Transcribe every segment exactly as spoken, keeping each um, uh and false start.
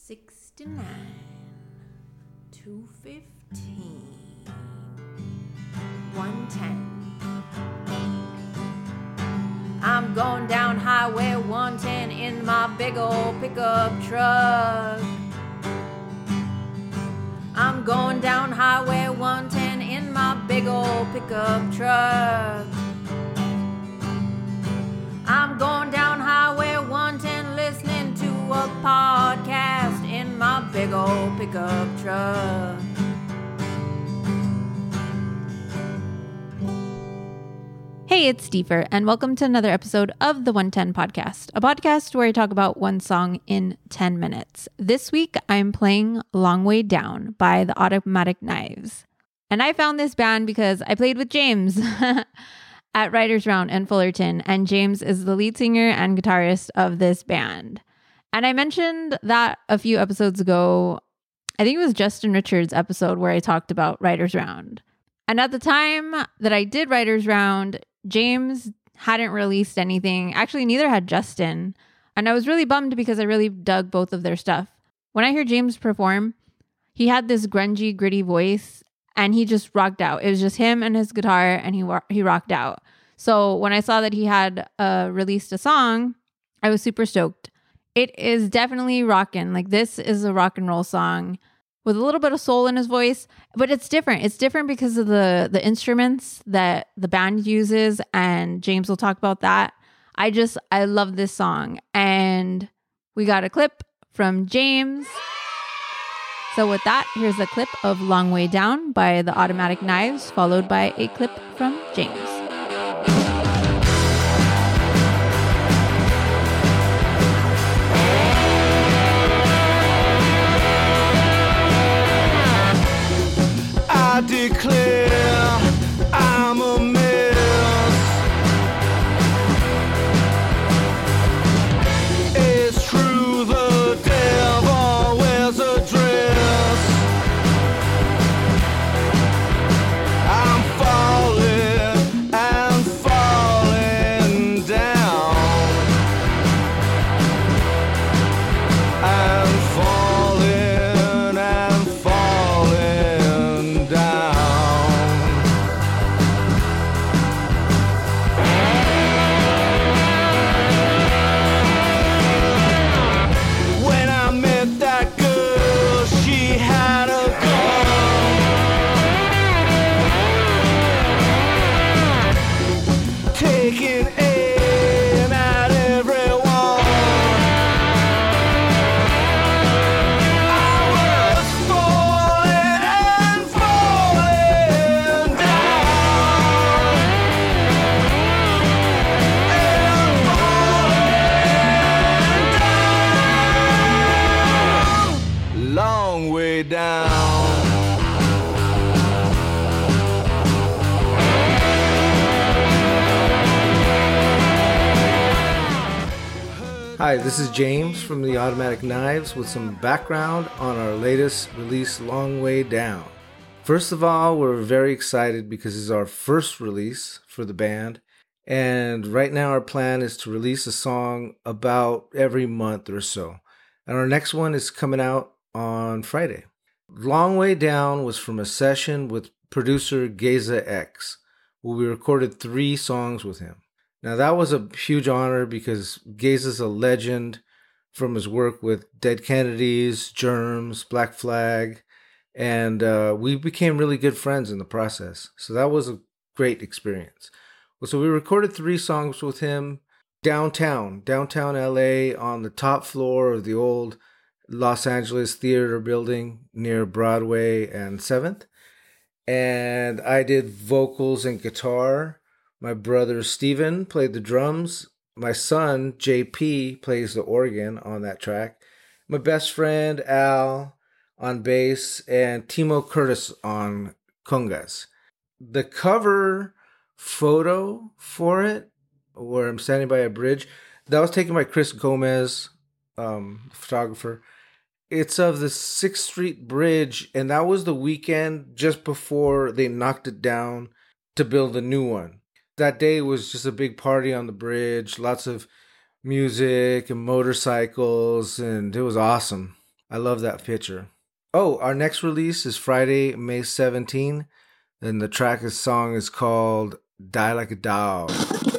sixty-nine, two fifteen, one ten. I'm going down Highway one ten in my big old pickup truck. I'm going down Highway one ten in my big old pickup truck. I'm going down Highway one ten listening to a podcast in my big old pickup truck. Hey, it's Stefer, and welcome to another episode of the one ten Podcast, a podcast where I talk about one song in ten minutes. This week, I'm playing Long Way Down by the Automatic Knives. And I found this band because I played with James at Writers Round in Fullerton, and James is the lead singer and guitarist of this band. And I mentioned that a few episodes ago. I think it was Justin Richards' episode where I talked about Writers Round. And at the time that I did Writers Round, James hadn't released anything. Actually, neither had Justin. And I was really bummed because I really dug both of their stuff. When I heard James perform, he had this grungy, gritty voice, and he just rocked out. It was just him and his guitar, and he he rocked out. So when I saw that he had uh, released a song, I was super stoked. It is definitely rockin'. Like, this is a rock and roll song with a little bit of soul in his voice, but it's different. It's different because of the the instruments that the band uses, and James will talk about that. I just, I love this song, and we got a clip from James. So with that, here's a clip of Long Way Down by the Automatic Knives, followed by a clip from James. I declare I'm a mess. It's true, the devil wears a dress. I'm falling and falling down, and falling and falling down. When I met that girl, she had a gun, taking aim at everyone. I was falling and falling down, and falling down, long way down. Hi, this is James from the Automatic Knives with some background on our latest release, Long Way Down. First of all, we're very excited because it's our first release for the band, and right now our plan is to release a song about every month or so. And our next one is coming out on Friday. Long Way Down was from a session with producer Geza X, where we recorded three songs with him. Now, that was a huge honor because Geza's a legend from his work with Dead Kennedys, Germs, Black Flag, and uh, we became really good friends in the process. So that was a great experience. So we recorded three songs with him downtown, downtown L A, on the top floor of the old Los Angeles Theater building near Broadway and seventh. And I did vocals and guitar. My brother Steven played the drums. My son J P plays the organ on that track. My best friend Al on bass, and Timo Curtis on congas. The cover photo for it, where I'm standing by a bridge, that was taken by Chris Gomez, um, photographer. It's of the sixth Street Bridge, and that was the weekend just before they knocked it down to build a new one. That day was just a big party on the bridge, lots of music and motorcycles, and it was awesome. I love that picture. Oh, our next release is Friday, May seventeenth. And the track is song is called Die Like a Dog.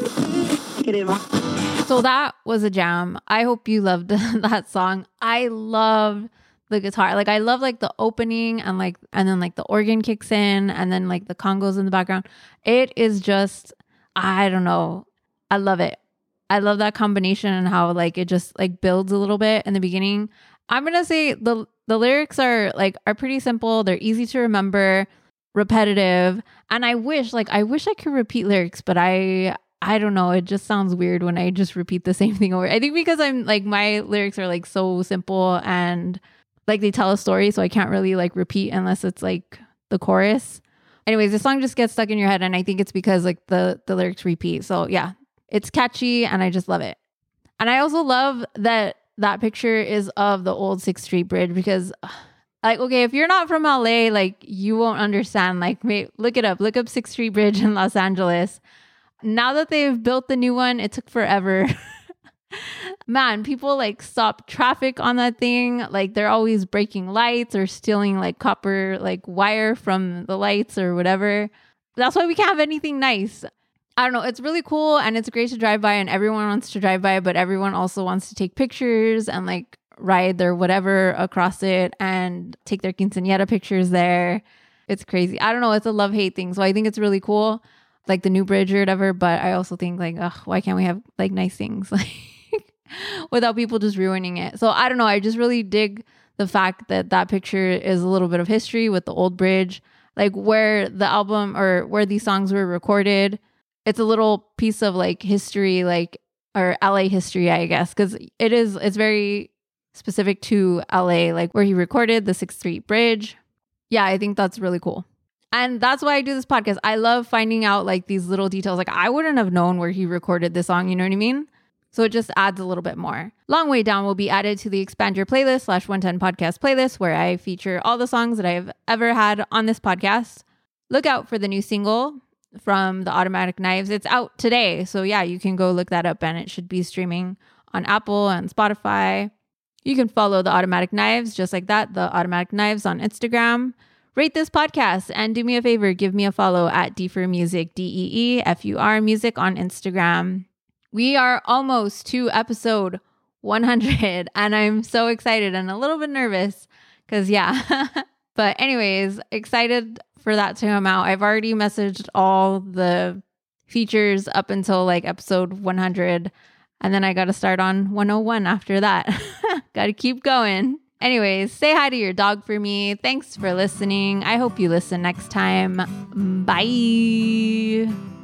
So that was a jam. I hope you loved that song. I love the guitar. Like I love like the opening and like and then like the organ kicks in and then like the congos in the background. It is just, I don't know. I love it. I love that combination and how like it just like builds a little bit in the beginning. I'm gonna say the the lyrics are like are pretty simple. They're easy to remember, repetitive, and I wish like I wish I could repeat lyrics, but I I don't know. It just sounds weird when I just repeat the same thing over. I think because I'm like my lyrics are like so simple and like they tell a story, so I can't really like repeat unless it's like the chorus. Anyways, the song just gets stuck in your head, and I think it's because like the the lyrics repeat. So yeah, it's catchy, and I just love it. And I also love that that picture is of the old sixth Street Bridge because, like, okay, if you're not from L A, like you won't understand. Like, wait, look it up. Look up sixth Street Bridge in Los Angeles. Now that they've built the new one, it took forever. Man, people like stop traffic on that thing. Like they're always breaking lights or stealing like copper like wire from the lights or whatever. That's why we can't have anything nice. I don't know. It's really cool and it's great to drive by and everyone wants to drive by, but everyone also wants to take pictures and like ride their whatever across it and take their quinceañera pictures there. It's crazy. I don't know. It's a love-hate thing. So I think it's really cool, like the new bridge or whatever. But I also think like, ugh, why can't we have like nice things like without people just ruining it? So I don't know. I just really dig the fact that that picture is a little bit of history with the old bridge, like where the album or where these songs were recorded. It's a little piece of like history, like, or L A history, I guess, because it is, it's very specific to L A, like where he recorded the sixth Street Bridge. Yeah, I think that's really cool. And that's why I do this podcast. I love finding out like these little details. Like I wouldn't have known where he recorded this song, you know what I mean? So it just adds a little bit more. Long Way Down will be added to the Expand Your Playlist slash one ten podcast playlist, where I feature all the songs that I've ever had on this podcast. Look out for the new single from the Automatic Knives. It's out today. So yeah, you can go look that up and it should be streaming on Apple and Spotify. You can follow the Automatic Knives just like that, the Automatic Knives on Instagram. Rate this podcast and do me a favor, give me a follow at Deefer Music, D E E F U R Music on Instagram. We are almost to episode one hundred and I'm so excited and a little bit nervous because yeah. But anyways, excited for that to come out. I've already messaged all the features up until like episode one hundred. And then I got to start on one oh one after that. Got to keep going. Anyways, say hi to your dog for me. Thanks for listening. I hope you listen next time. Bye.